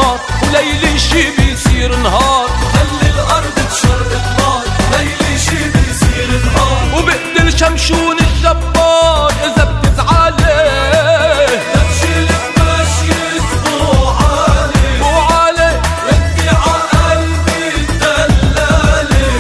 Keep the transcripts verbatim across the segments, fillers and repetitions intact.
نار وليلي شي بيصير نهار. خلي الأرض تشرق نار ليلي شي بيصير نهار. وبقتل شمشون الجبار إذا بتزعلي بشيلك ماشي اسبوع عالي وعلي وانتي عقلبي دلالي.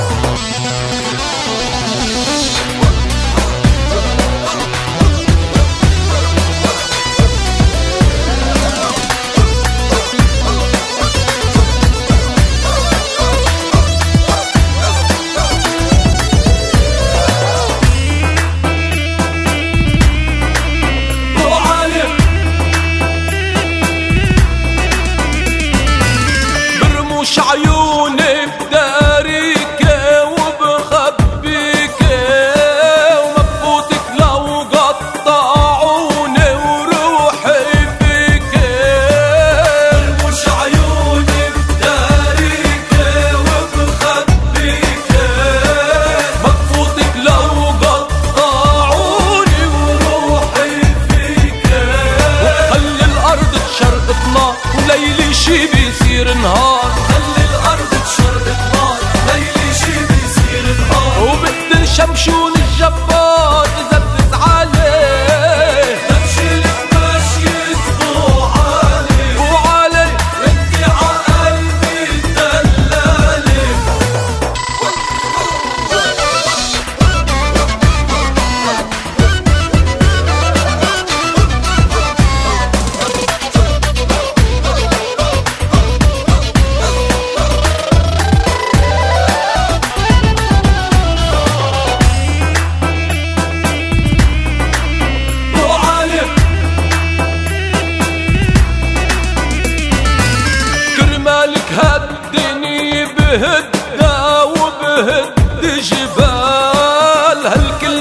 برموش عيوني بداريك وبخبيك ومبوتك لو قطعوني وروحي فيك. برموش عيوني بداريك وبخبيك مبوتك لو قطعوني وروحي فيك. خلي الأرض تشرق نار وليلي شي بيصير نهار. خلي الأرض تشرق نار ليلي شي بيصير نهار. وبقتل شمشون الجبار إذا بتزعلي بشيلك ماشي اسبوع عالي وعلي وانتي عقلبي دلالي. كرمالك هالدنيا بهدها وبهد جبال هالكل